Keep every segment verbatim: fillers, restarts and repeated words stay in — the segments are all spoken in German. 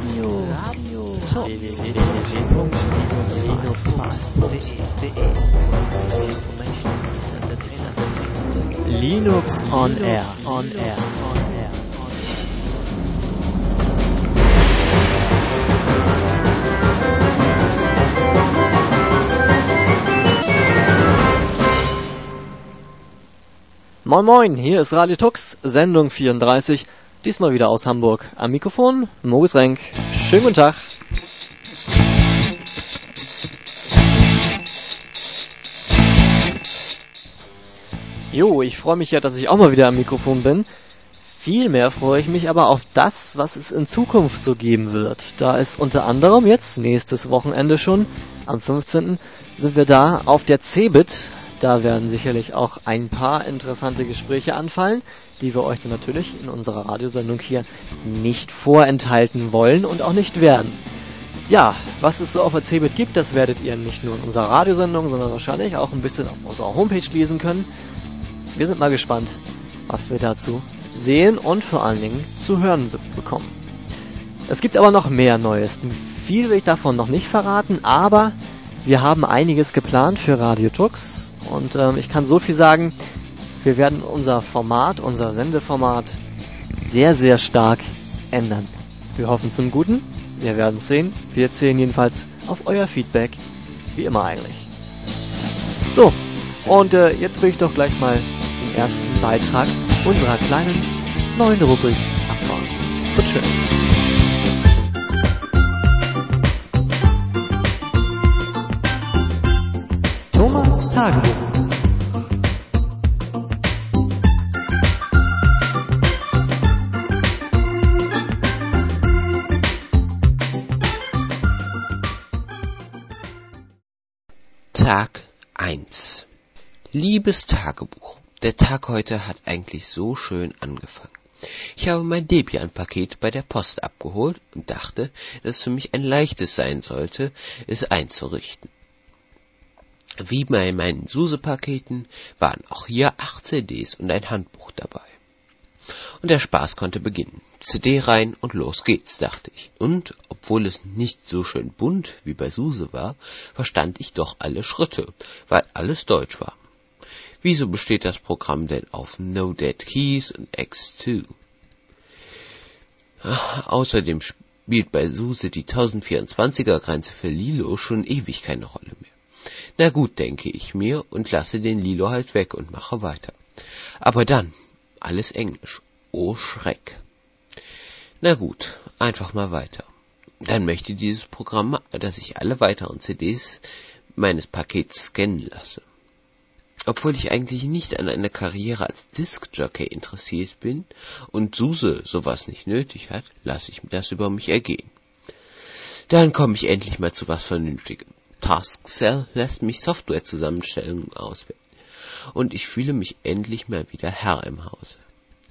Radio, Radio, w w w punkt linux punkt de. Linux on Air, on Air, on Air. Moin Moin, hier ist Radio Tux, Sendung vierunddreißig, diesmal wieder aus Hamburg. Am Mikrofon Moritz Renk. Schönen guten Tag. Jo, ich freue mich ja, dass ich auch mal wieder am Mikrofon bin. Vielmehr freue ich mich aber auf das, was es in Zukunft so geben wird. Da ist unter anderem jetzt, nächstes Wochenende schon, am fünfzehnten sind wir da auf der Cebit. Da werden sicherlich auch ein paar interessante Gespräche anfallen, die wir euch dann natürlich in unserer Radiosendung hier nicht vorenthalten wollen und auch nicht werden. Ja, was es so auf der Cebit gibt, das werdet ihr nicht nur in unserer Radiosendung, sondern wahrscheinlich auch ein bisschen auf unserer Homepage lesen können. Wir sind mal gespannt, was wir dazu sehen und vor allen Dingen zu hören bekommen. Es gibt aber noch mehr Neues. Viel will ich davon noch nicht verraten, aber wir haben einiges geplant für Radio Tux. Und ähm, ich kann so viel sagen, wir werden unser Format, unser Sendeformat sehr, sehr stark ändern. Wir hoffen zum Guten, wir werden es sehen. Wir zählen jedenfalls auf euer Feedback, wie immer eigentlich. So, und äh, jetzt will ich doch gleich mal den ersten Beitrag unserer kleinen neuen Rubrik abfahren. Wird schön. Thomas Tagebuch. Tag eins. Liebes Tagebuch, der Tag heute hat eigentlich so schön angefangen. Ich habe mein Debian-Paket bei der Post abgeholt und dachte, dass es für mich ein leichtes sein sollte, es einzurichten. Wie bei meinen SUSE-Paketen waren auch hier acht C Ds und ein Handbuch dabei. Und der Spaß konnte beginnen. C D rein und los geht's, dachte ich. Und, obwohl es nicht so schön bunt wie bei SUSE war, verstand ich doch alle Schritte, weil alles Deutsch war. Wieso besteht das Programm denn auf No Dead Keys und X zwei? Ach, außerdem spielt bei SUSE die tausendvierundzwanziger Grenze für Lilo schon ewig keine Rolle mehr. Na gut, denke ich mir und lasse den Lilo halt weg und mache weiter. Aber dann, alles Englisch. Oh Schreck. Na gut, einfach mal weiter. Dann möchte dieses Programm, dass ich alle weiteren C Ds meines Pakets scannen lasse. Obwohl ich eigentlich nicht an einer Karriere als Diskjockey interessiert bin und SUSE sowas nicht nötig hat, lasse ich das über mich ergehen. Dann komme ich endlich mal zu was Vernünftigem. Taskcell lässt mich Softwarezusammenstellungen auswählen. Und ich fühle mich endlich mal wieder Herr im Hause.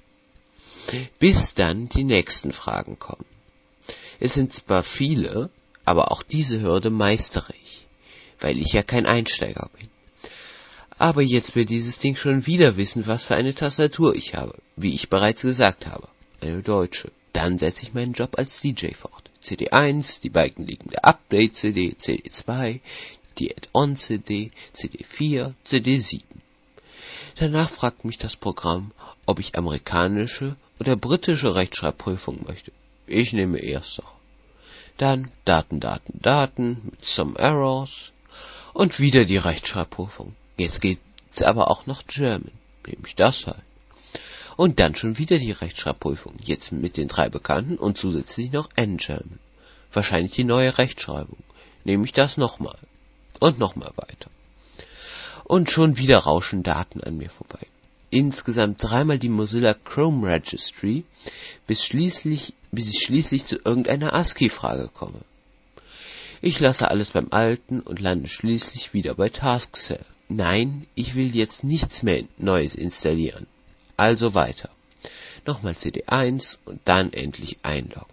Bis dann die nächsten Fragen kommen. Es sind zwar viele, aber auch diese Hürde meistere ich, weil ich ja kein Einsteiger bin. Aber jetzt will dieses Ding schon wieder wissen, was für eine Tastatur ich habe, wie ich bereits gesagt habe, eine deutsche. Dann setze ich meinen Job als D J fort. C D eins, die beigelegene Update-C D, C D zwei, die Add-on-C D, C D vier, C D sieben. Danach fragt mich das Programm, ob ich amerikanische oder britische Rechtschreibprüfung möchte. Ich nehme erstere. Dann Daten, Daten, Daten mit some errors und wieder die Rechtschreibprüfung. Jetzt geht's aber auch noch German. Nehme ich das halt. Und dann schon wieder die Rechtschreibprüfung. Jetzt mit den drei Bekannten und zusätzlich noch N-German. Wahrscheinlich die neue Rechtschreibung. Nehme ich das nochmal. Und nochmal weiter. Und schon wieder rauschen Daten an mir vorbei. Insgesamt dreimal die Mozilla Chrome Registry, bis schließlich, bis ich schließlich zu irgendeiner ASCII-Frage komme. Ich lasse alles beim Alten und lande schließlich wieder bei Taskcell. Nein, ich will jetzt nichts mehr Neues installieren. Also weiter. Nochmal C D eins und dann endlich einloggen.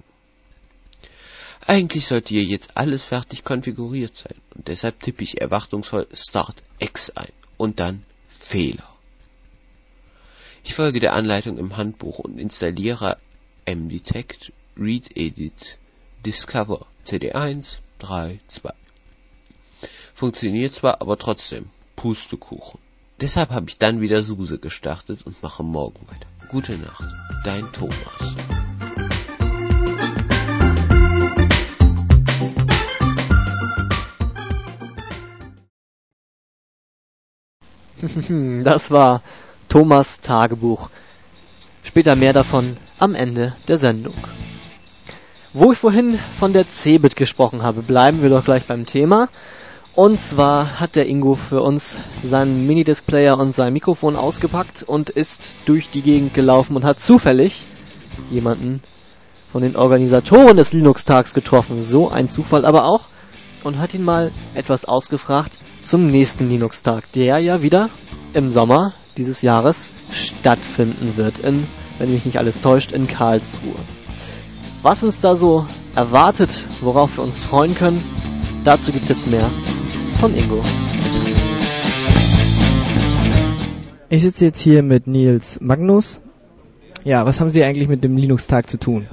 Eigentlich sollte hier jetzt alles fertig konfiguriert sein und deshalb tippe ich erwartungsvoll Start X ein und dann Fehler. Ich folge der Anleitung im Handbuch und installiere mdetect, readedit, Discover C D eins, drei, zwei. Funktioniert zwar, aber trotzdem Pustekuchen. Deshalb habe ich dann wieder SUSE gestartet und mache morgen weiter. Gute Nacht, dein Thomas. Das war Thomas Tagebuch. Später mehr davon am Ende der Sendung. Wo ich vorhin von der Cebit gesprochen habe, bleiben wir doch gleich beim Thema. Und zwar hat der Ingo für uns seinen Minidisc-Player und sein Mikrofon ausgepackt und ist durch die Gegend gelaufen und hat zufällig jemanden von den Organisatoren des Linux-Tags getroffen. So ein Zufall aber auch. Und hat ihn mal etwas ausgefragt zum nächsten Linux-Tag, der ja wieder im Sommer dieses Jahres stattfinden wird, in, wenn mich nicht alles täuscht, in Karlsruhe. Was uns da so erwartet, worauf wir uns freuen können, dazu gibt's jetzt mehr von Ingo. Ich sitze jetzt hier mit Nils Magnus. Ja, was haben Sie eigentlich mit dem Linux-Tag zu tun?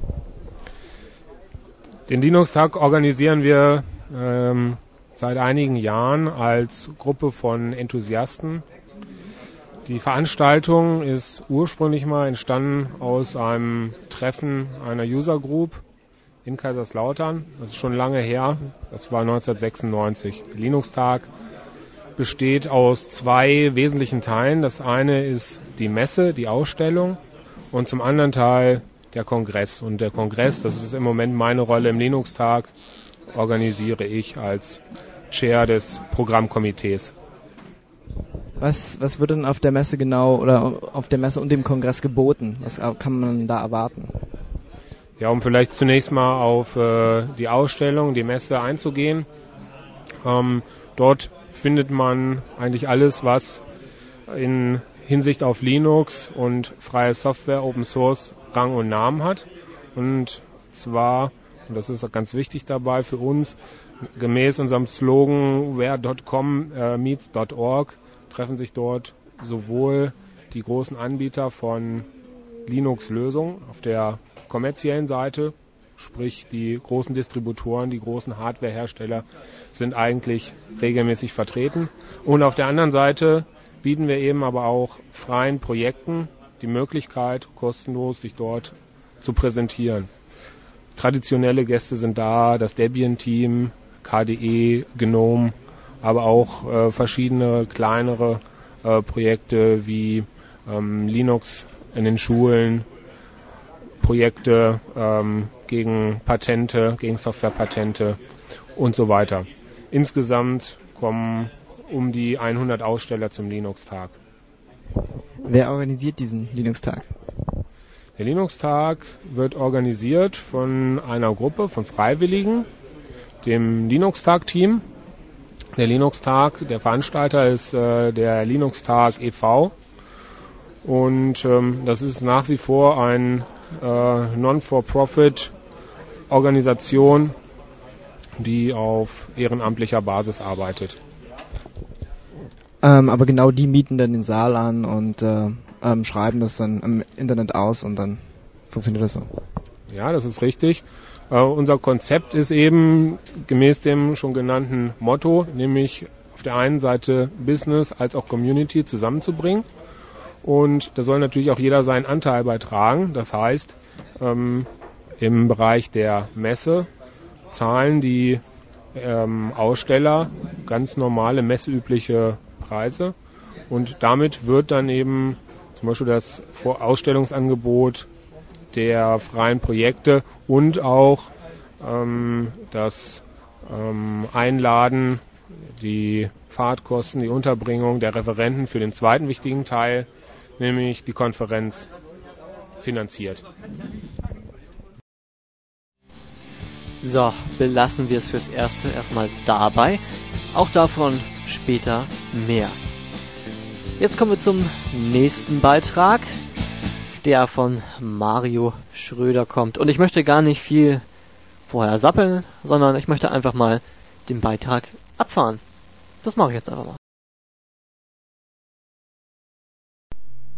Den Linux-Tag organisieren wir ähm, seit einigen Jahren als Gruppe von Enthusiasten. Die Veranstaltung ist ursprünglich mal entstanden aus einem Treffen einer User Group in Kaiserslautern. Das ist schon lange her, das war neunzehnhundertsechsundneunzig. Der Linux-Tag besteht aus zwei wesentlichen Teilen. Das eine ist die Messe, die Ausstellung, und zum anderen Teil der Kongress. Und der Kongress, das ist im Moment meine Rolle im Linux-Tag, organisiere ich als Chair des Programmkomitees. Was, was wird denn auf der Messe genau oder auf der Messe und dem Kongress geboten? Was kann man da erwarten? Ja, um vielleicht zunächst mal auf äh, die Ausstellung, die Messe einzugehen. Ähm, dort findet man eigentlich alles, was in Hinsicht auf Linux und freie Software, Open Source, Rang und Namen hat. Und zwar, und das ist auch ganz wichtig dabei für uns, gemäß unserem Slogan where dot com äh, meets dot org treffen sich dort sowohl die großen Anbieter von Linux-Lösungen auf der kommerziellen Seite, sprich die großen Distributoren, die großen Hardwarehersteller sind eigentlich regelmäßig vertreten. Und auf der anderen Seite bieten wir eben aber auch freien Projekten die Möglichkeit, kostenlos sich dort zu präsentieren. Traditionelle Gäste sind da, das Debian-Team, K D E, GNOME, aber auch äh, verschiedene kleinere äh, Projekte wie ähm, Linux in den Schulen, Projekte ähm, gegen Patente, gegen Softwarepatente und so weiter. Insgesamt kommen um die hundert Aussteller zum Linux-Tag. Wer organisiert diesen Linux-Tag? Der Linux-Tag wird organisiert von einer Gruppe von Freiwilligen, dem Linux-Tag-Team. Der Linux-Tag, der Veranstalter ist äh, der Linux-Tag e V und ähm, das ist nach wie vor eine äh, Non-for-Profit-Organisation, die auf ehrenamtlicher Basis arbeitet. Ähm, aber genau die mieten dann den Saal an und äh, ähm, schreiben das dann im Internet aus und dann funktioniert das so. Ja, das ist richtig. Uh, unser Konzept ist eben gemäß dem schon genannten Motto, nämlich auf der einen Seite Business als auch Community zusammenzubringen. Und da soll natürlich auch jeder seinen Anteil beitragen. Das heißt, ähm, im Bereich der Messe zahlen die ähm, Aussteller ganz normale messeübliche Preise. Und damit wird dann eben zum Beispiel das Ausstellungsangebot der freien Projekte und auch ähm, das ähm, Einladen, die Fahrtkosten, die Unterbringung der Referenten für den zweiten wichtigen Teil, nämlich die Konferenz, finanziert. So, belassen wir es fürs Erste erstmal dabei. Auch davon später mehr. Jetzt kommen wir zum nächsten Beitrag, der von Mario Schröder kommt. Und ich möchte gar nicht viel vorher sappeln, sondern ich möchte einfach mal den Beitrag abfahren. Das mache ich jetzt einfach mal.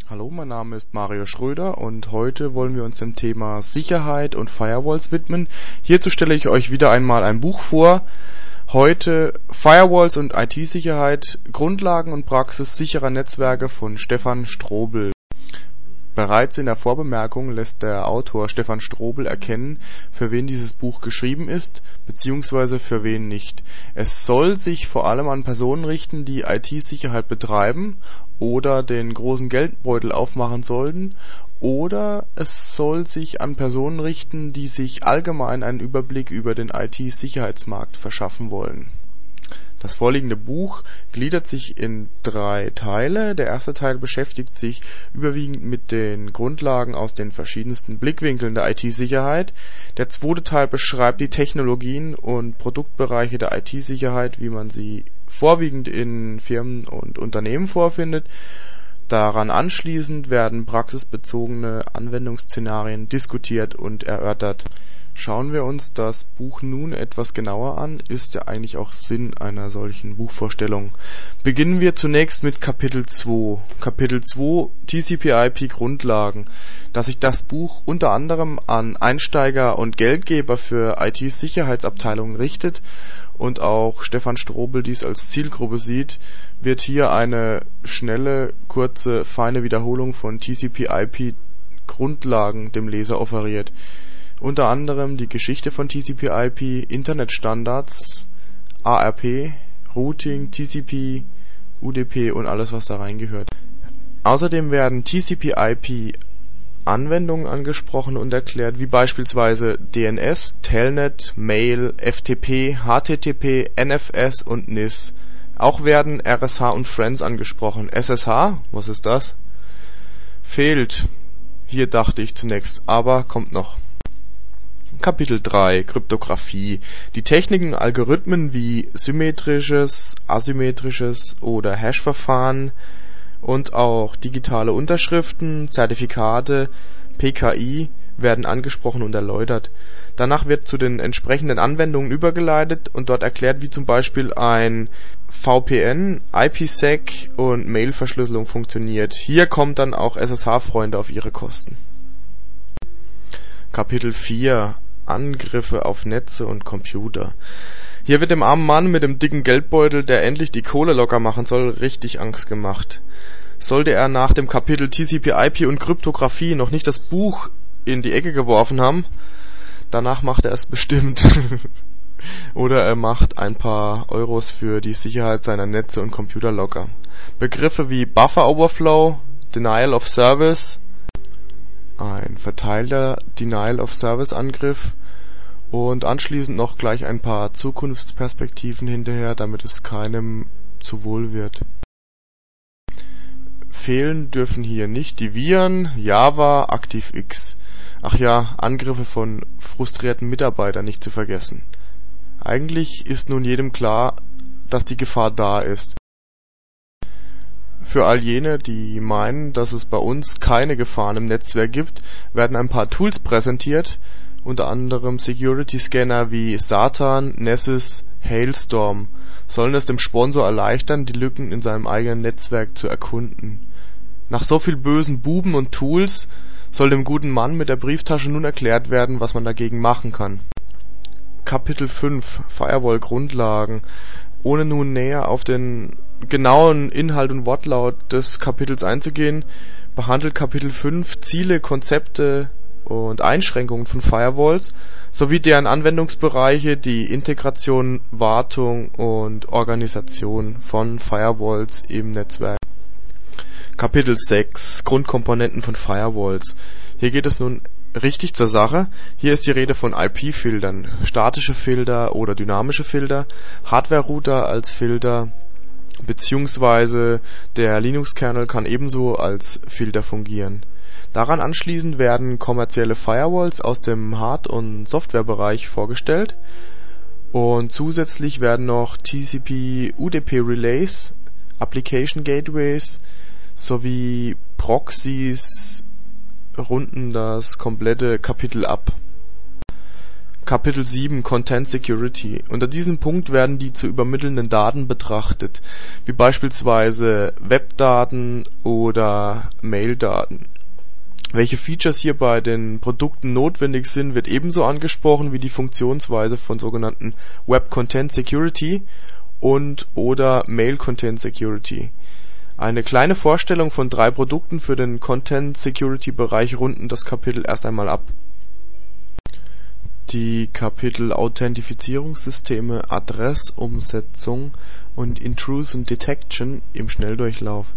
Hallo, mein Name ist Mario Schröder und heute wollen wir uns dem Thema Sicherheit und Firewalls widmen. Hierzu stelle ich euch wieder einmal ein Buch vor. Heute Firewalls und I T-Sicherheit, Grundlagen und Praxis sicherer Netzwerke von Stefan Strobel. Bereits in der Vorbemerkung lässt der Autor Stefan Strobel erkennen, für wen dieses Buch geschrieben ist, beziehungsweise für wen nicht. Es soll sich vor allem an Personen richten, die I T-Sicherheit betreiben oder den großen Geldbeutel aufmachen sollten, oder es soll sich an Personen richten, die sich allgemein einen Überblick über den I T-Sicherheitsmarkt verschaffen wollen. Das vorliegende Buch gliedert sich in drei Teile. Der erste Teil beschäftigt sich überwiegend mit den Grundlagen aus den verschiedensten Blickwinkeln der I T-Sicherheit. Der zweite Teil beschreibt die Technologien und Produktbereiche der I T-Sicherheit, wie man sie vorwiegend in Firmen und Unternehmen vorfindet. Daran anschließend werden praxisbezogene Anwendungsszenarien diskutiert und erörtert. Schauen wir uns das Buch nun etwas genauer an, ist ja eigentlich auch Sinn einer solchen Buchvorstellung. Beginnen wir zunächst mit Kapitel zwei. Kapitel zwei T C P I P Grundlagen. Da sich das Buch unter anderem an Einsteiger und Geldgeber für I T-Sicherheitsabteilungen richtet und auch Stefan Strobel dies als Zielgruppe sieht, wird hier eine schnelle, kurze, feine Wiederholung von T C P I P Grundlagen dem Leser offeriert. Unter anderem die Geschichte von T C P I P, Internetstandards, A R P, Routing, T C P, U D P und alles, was da reingehört. Außerdem werden T C P I P Anwendungen angesprochen und erklärt, wie beispielsweise D N S, Telnet, Mail, F T P, H T T P, N F S und N I S. Auch werden R S H und Friends angesprochen. S S H? Was ist das? Fehlt. Hier dachte ich zunächst, aber kommt noch. Kapitel drei Kryptographie. Die Techniken und Algorithmen wie symmetrisches, asymmetrisches oder Hash-Verfahren und auch digitale Unterschriften, Zertifikate, P K I werden angesprochen und erläutert. Danach wird zu den entsprechenden Anwendungen übergeleitet und dort erklärt, wie zum Beispiel ein V P N, I P sec und Mail-Verschlüsselung funktioniert. Hier kommt dann auch S S H-Freunde auf ihre Kosten. Kapitel vier Angriffe auf Netze und Computer. Hier wird dem armen Mann mit dem dicken Geldbeutel, der endlich die Kohle locker machen soll, richtig Angst gemacht. Sollte er nach dem Kapitel T C P I P und Kryptographie noch nicht das Buch in die Ecke geworfen haben, danach macht er es bestimmt. Oder er macht ein paar Euros für die Sicherheit seiner Netze und Computer locker. Begriffe wie Buffer Overflow, Denial of Service, ein verteilter Denial-of-Service-Angriff und anschließend noch gleich ein paar Zukunftsperspektiven hinterher, damit es keinem zu wohl wird. Fehlen dürfen hier nicht die Viren, Java, ActiveX. Ach ja, Angriffe von frustrierten Mitarbeitern nicht zu vergessen. Eigentlich ist nun jedem klar, dass die Gefahr da ist. Für all jene, die meinen, dass es bei uns keine Gefahren im Netzwerk gibt, werden ein paar Tools präsentiert, unter anderem Security-Scanner wie Satan, Nessus, Hailstorm, sollen es dem Sponsor erleichtern, die Lücken in seinem eigenen Netzwerk zu erkunden. Nach so viel bösen Buben und Tools soll dem guten Mann mit der Brieftasche nun erklärt werden, was man dagegen machen kann. Kapitel fünf Firewall-Grundlagen. Ohne nun näher auf den genauen Inhalt und Wortlaut des Kapitels einzugehen, behandelt Kapitel fünf Ziele, Konzepte und Einschränkungen von Firewalls sowie deren Anwendungsbereiche, die Integration, Wartung und Organisation von Firewalls im Netzwerk. Kapitel sechs Grundkomponenten von Firewalls. Hier geht es nun richtig zur Sache. Hier ist die Rede von I P-Filtern, statische Filter oder dynamische Filter, Hardware-Router als Filter, beziehungsweise der Linux-Kernel kann ebenso als Filter fungieren. Daran anschließend werden kommerzielle Firewalls aus dem Hard- und Softwarebereich vorgestellt und zusätzlich werden noch T C P U D P Relays, Application Gateways sowie Proxys runden das komplette Kapitel ab. Kapitel sieben Content Security. Unter diesem Punkt werden die zu übermittelnden Daten betrachtet, wie beispielsweise Webdaten oder Maildaten. Welche Features hier bei den Produkten notwendig sind, wird ebenso angesprochen wie die Funktionsweise von sogenannten Web Content Security und oder Mail Content Security. Eine kleine Vorstellung von drei Produkten für den Content Security Bereich runden das Kapitel erst einmal ab. Die Kapitel Authentifizierungssysteme, Adressumsetzung und Intrusion Detection im Schnelldurchlauf.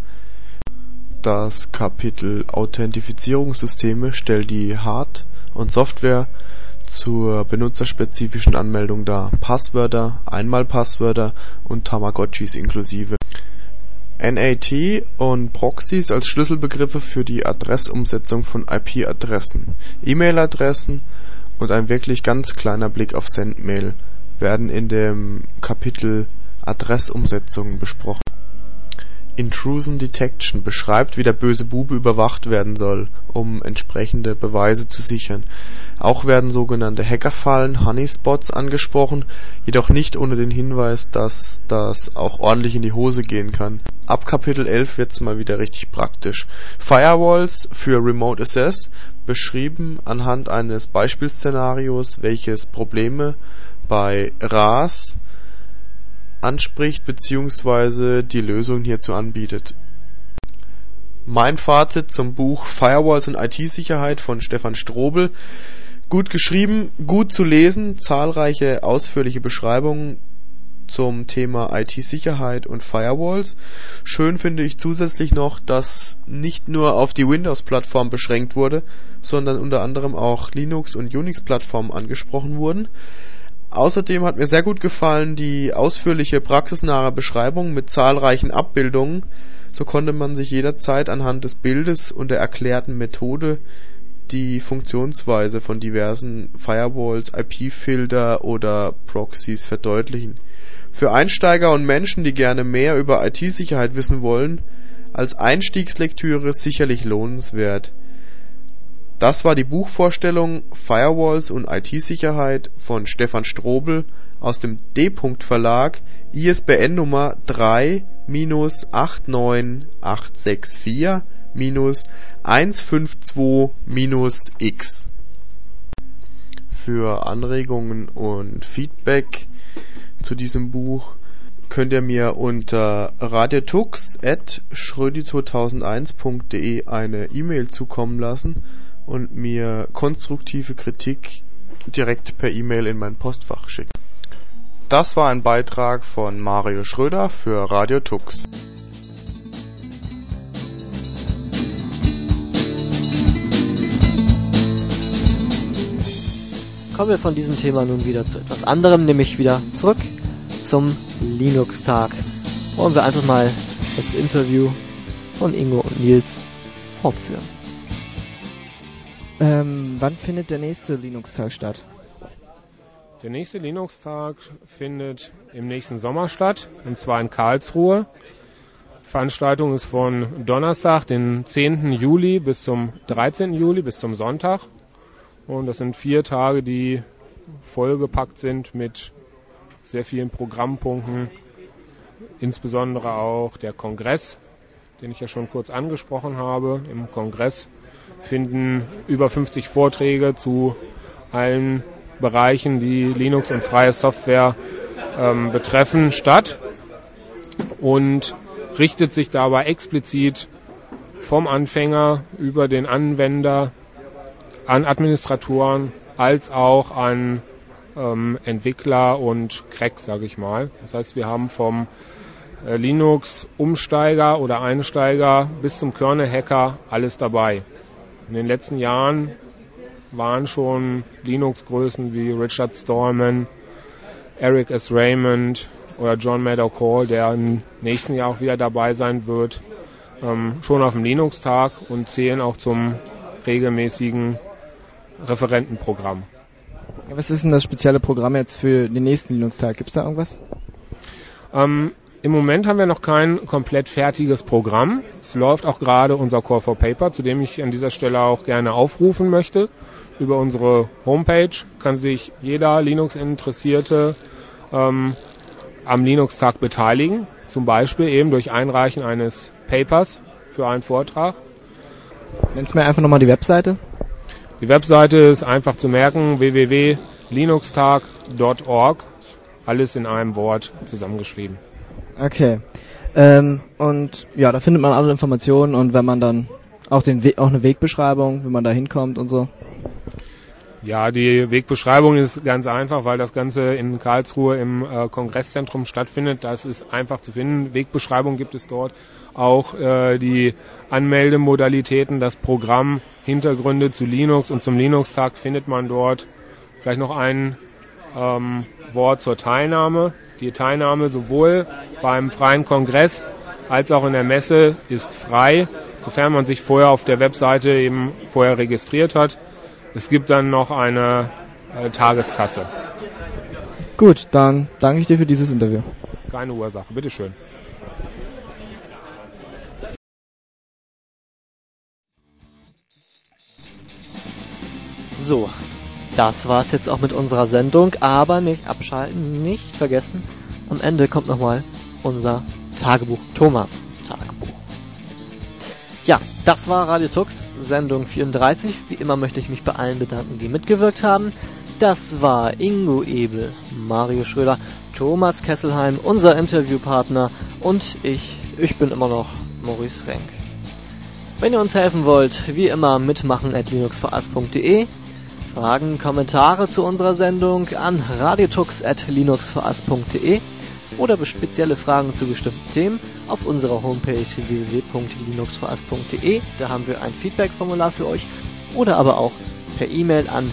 Das Kapitel Authentifizierungssysteme stellt die Hard- und Software zur benutzerspezifischen Anmeldung dar, Passwörter, Einmalpasswörter und Tamagotchis inklusive. N A T und Proxys als Schlüsselbegriffe für die Adressumsetzung von I P-Adressen, E-Mail-Adressen und ein wirklich ganz kleiner Blick auf Sendmail werden in dem Kapitel Adressumsetzung besprochen. Intrusion Detection beschreibt, wie der böse Bube überwacht werden soll, um entsprechende Beweise zu sichern. Auch werden sogenannte Hackerfallen, Honeyspots angesprochen, jedoch nicht ohne den Hinweis, dass das auch ordentlich in die Hose gehen kann. Ab Kapitel elf wird's mal wieder richtig praktisch. Firewalls für Remote Access, beschrieben anhand eines Beispielszenarios, welches Probleme bei R A S anspricht bzw. die Lösung hierzu anbietet. Mein Fazit zum Buch Firewalls und I T-Sicherheit von Stefan Strobel. Gut geschrieben, gut zu lesen, zahlreiche ausführliche Beschreibungen zum Thema I T-Sicherheit und Firewalls. Schön finde ich zusätzlich noch, dass nicht nur auf die Windows-Plattform beschränkt wurde, sondern unter anderem auch Linux- und Unix-Plattformen angesprochen wurden. Außerdem hat mir sehr gut gefallen die ausführliche praxisnahe Beschreibung mit zahlreichen Abbildungen. So konnte man sich jederzeit anhand des Bildes und der erklärten Methode die Funktionsweise von diversen Firewalls, I P-Filter oder Proxys verdeutlichen. Für Einsteiger und Menschen, die gerne mehr über I T-Sicherheit wissen wollen, als Einstiegslektüre sicherlich lohnenswert. Das war die Buchvorstellung Firewalls und I T-Sicherheit von Stefan Strobel aus dem D-Punkt-Verlag, I S B N-Nummer drei acht neun acht sechs vier eins fünf zwei X. Für Anregungen und Feedback zu diesem Buch könnt ihr mir unter radiotux at schrödi zweitausendeins punkt de eine E-Mail zukommen lassen und mir konstruktive Kritik direkt per E-Mail in mein Postfach schicken. Das war ein Beitrag von Mario Schröder für Radio Tux. Kommen wir von diesem Thema nun wieder zu etwas anderem, nämlich wieder zurück zum Linux-Tag. Wollen wir einfach mal das Interview von Ingo und Nils fortführen. Ähm, wann findet der nächste Linux-Tag statt? Der nächste Linux-Tag findet im nächsten Sommer statt, und zwar in Karlsruhe. Die Veranstaltung ist von Donnerstag, den zehnten Juli bis zum dreizehnten Juli, bis zum Sonntag. Und das sind vier Tage, die vollgepackt sind mit sehr vielen Programmpunkten, insbesondere auch der Kongress, den ich ja schon kurz angesprochen habe. Im Kongress finden über fünfzig Vorträge zu allen Bereichen, die Linux und freie Software ähm, betreffen, statt und richtet sich dabei explizit vom Anfänger über den Anwender an Administratoren als auch an ähm, Entwickler und Cracks, sage ich mal. Das heißt, wir haben vom äh, Linux-Umsteiger oder Einsteiger bis zum Kernel-Hacker alles dabei. In den letzten Jahren waren schon Linux-Größen wie Richard Stallman, Eric S. Raymond oder John Madoff-Hall, der im nächsten Jahr auch wieder dabei sein wird, ähm, schon auf dem Linux-Tag und zählen auch zum regelmäßigen Referentenprogramm. Ja, was ist denn das spezielle Programm jetzt für den nächsten Linux-Tag? Gibt es da irgendwas? Ähm, Im Moment haben wir noch kein komplett fertiges Programm. Es läuft auch gerade unser Call for Paper, zu dem ich an dieser Stelle auch gerne aufrufen möchte. Über unsere Homepage kann sich jeder Linux-Interessierte ähm, am Linux-Tag beteiligen. Zum Beispiel eben durch Einreichen eines Papers für einen Vortrag. Nennst du mir einfach nochmal die Webseite? Die Webseite ist einfach zu merken, w w w punkt linuxtag punkt org. Alles in einem Wort zusammengeschrieben. Okay. Ähm, und ja, da findet man alle Informationen und wenn man dann auch den We- auch eine Wegbeschreibung, wie man da hinkommt und so. Ja, die Wegbeschreibung ist ganz einfach, weil das Ganze in Karlsruhe im äh, Kongresszentrum stattfindet. Das ist einfach zu finden. Wegbeschreibung gibt es dort. Auch äh, die Anmeldemodalitäten, das Programm, Hintergründe zu Linux und zum Linux-Tag findet man dort. Vielleicht noch ein ähm, Wort zur Teilnahme. Die Teilnahme sowohl beim freien Kongress als auch in der Messe ist frei, sofern man sich vorher auf der Webseite eben vorher registriert hat. Es gibt dann noch eine äh, Tageskasse. Gut, dann danke ich dir für dieses Interview. Keine Ursache, bitteschön. So, das war's jetzt auch mit unserer Sendung, aber nicht abschalten, nicht vergessen. Am Ende kommt nochmal unser Tagebuch, Thomas Tagebuch. Ja, das war Radio Tux, Sendung vierunddreißig. Wie immer möchte ich mich bei allen bedanken, die mitgewirkt haben. Das war Ingo Ebel, Mario Schröder, Thomas Kesselheim, unser Interviewpartner und ich, ich bin immer noch Maurice Renk. Wenn ihr uns helfen wollt, wie immer mitmachen at linuxvas punkt de. Fragen, Kommentare zu unserer Sendung an radiotux at linuxvas punkt de oder spezielle Fragen zu bestimmten Themen auf unserer Homepage w w w punkt linuxvas punkt de. Da haben wir ein Feedback-Formular für euch oder aber auch per E-Mail an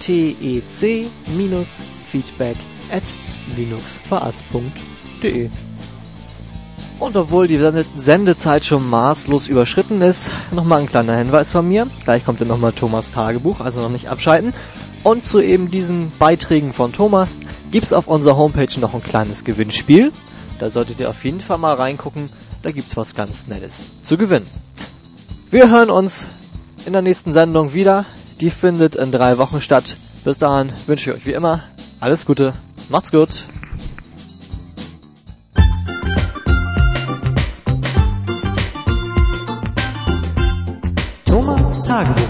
tec-feedback at linuxvas punkt de. Und obwohl die Sendezeit schon maßlos überschritten ist, nochmal ein kleiner Hinweis von mir. Gleich kommt dann nochmal Thomas Tagebuch, also noch nicht abschalten. Und zu eben diesen Beiträgen von Thomas gibt's auf unserer Homepage noch ein kleines Gewinnspiel. Da solltet ihr auf jeden Fall mal reingucken, da gibt's was ganz Nettes zu gewinnen. Wir hören uns in der nächsten Sendung wieder. Die findet in drei Wochen statt. Bis dahin wünsche ich euch wie immer alles Gute. Macht's gut. Thomas Tagebuch.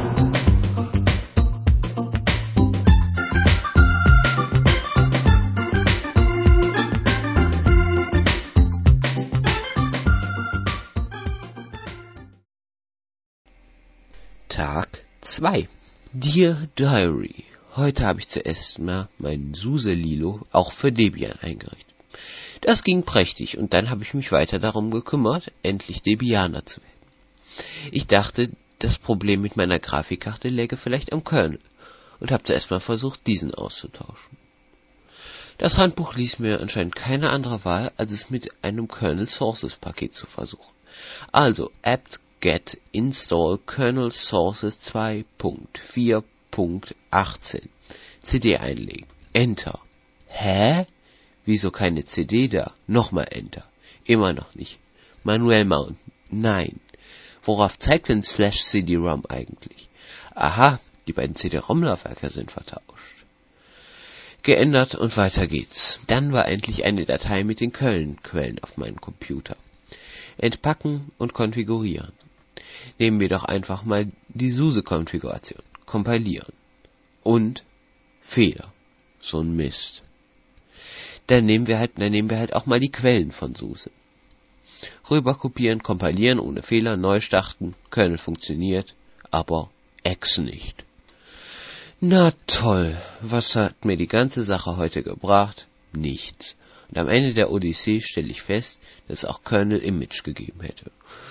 Tag zwei. Dear Diary. Heute habe ich zuerst mal meinen SUSE Lilo auch für Debian eingerichtet. Das ging prächtig und dann habe ich mich weiter darum gekümmert, endlich Debianer zu werden. Ich dachte, das Problem mit meiner Grafikkarte läge vielleicht am Kernel und habe zuerst mal versucht, diesen auszutauschen. Das Handbuch ließ mir anscheinend keine andere Wahl, als es mit einem Kernel Sources Paket zu versuchen. Also apt-get install kernel sources zwei Punkt vier Punkt achtzehn. C D einlegen. Enter. Hä? Wieso keine C D da? Nochmal Enter. Immer noch nicht. Manuell mounten. Nein. Worauf zeigt denn slash C D-ROM eigentlich? Aha, die beiden C D-ROM-Laufwerke sind vertauscht. Geändert und weiter geht's. Dann war endlich eine Datei mit den Kernel-Quellen auf meinem Computer. Entpacken und konfigurieren. Nehmen wir doch einfach mal die SUSE-Konfiguration. Kompilieren. Und Fehler. So ein Mist. Dann nehmen wir halt, dann nehmen wir halt auch mal die Quellen von SUSE. Rüber kopieren, kompilieren, ohne Fehler, neu starten, Kernel funktioniert, aber X nicht. Na toll, was hat mir die ganze Sache heute gebracht? Nichts. Und am Ende der Odyssee stelle ich fest, dass es auch Kernel Image gegeben hätte.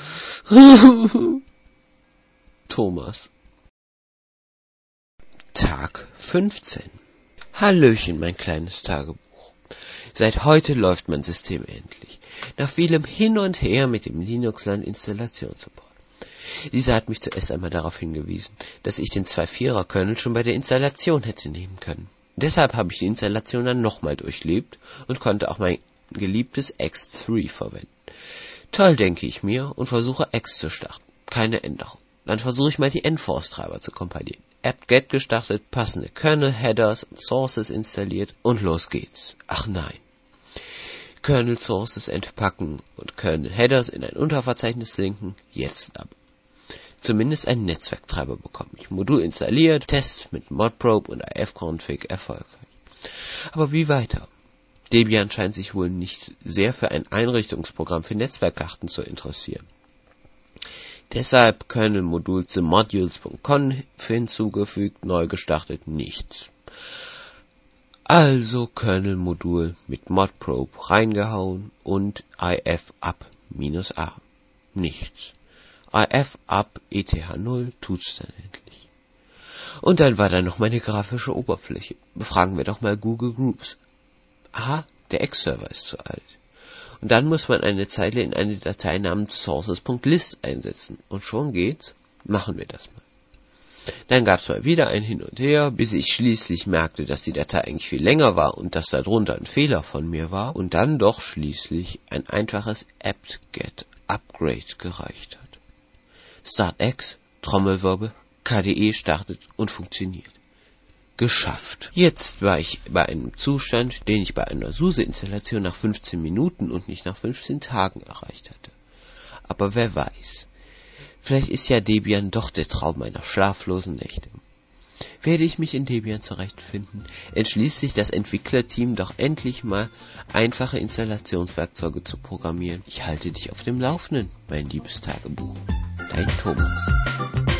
Thomas. Tag fünfzehn. Hallöchen, mein kleines Tagebuch. Seit heute läuft mein System endlich. Nach vielem Hin und Her mit dem Linuxland Installationssupport. Dieser hat mich zuerst einmal darauf hingewiesen, dass ich den zwei Punkt vierer Kernel schon bei der Installation hätte nehmen können. Deshalb habe ich die Installation dann nochmal durchlebt und konnte auch mein geliebtes X drei verwenden. Toll, denke ich mir und versuche X zu starten. Keine Änderung. Dann versuche ich mal die Enforce-Treiber zu kompilieren. apt-get gestartet, passende Kernel-Headers und Sources installiert und los geht's. Ach nein. Kernel-Sources entpacken und Kernel-Headers in ein Unterverzeichnis linken, jetzt aber. Zumindest einen Netzwerktreiber bekomme ich. Modul installiert, Test mit Modprobe und ifconfig erfolgreich. Aber wie weiter? Debian scheint sich wohl nicht sehr für ein Einrichtungsprogramm für Netzwerkkarten zu interessieren. Deshalb Kernel-Modul zu modules punkt conf hinzugefügt, neu gestartet, nichts. Also Kernel-Modul mit Modprobe reingehauen und ifup-a. Nichts. ifup E T H null tut's dann endlich. Und dann war da noch meine grafische Oberfläche. Befragen wir doch mal Google Groups. Aha, der X-Server ist zu alt. Und dann muss man eine Zeile in eine Datei namens sources.list einsetzen. Und schon geht's. Machen wir das mal. Dann gab's mal wieder ein Hin und Her, bis ich schließlich merkte, dass die Datei eigentlich viel länger war und dass darunter ein Fehler von mir war. Und dann doch schließlich ein einfaches apt-get Upgrade gereicht hat. StartX, Trommelwirbel, K D E startet und funktioniert. Geschafft. Jetzt war ich bei einem Zustand, den ich bei einer SUSE-Installation nach fünfzehn Minuten und nicht nach fünfzehn Tagen erreicht hatte. Aber wer weiß. Vielleicht ist ja Debian doch der Traum meiner schlaflosen Nächte. Werde ich mich in Debian zurechtfinden? Entschließt sich das Entwicklerteam doch endlich mal, einfache Installationswerkzeuge zu programmieren? Ich halte dich auf dem Laufenden, mein liebes Tagebuch. Dein Thomas.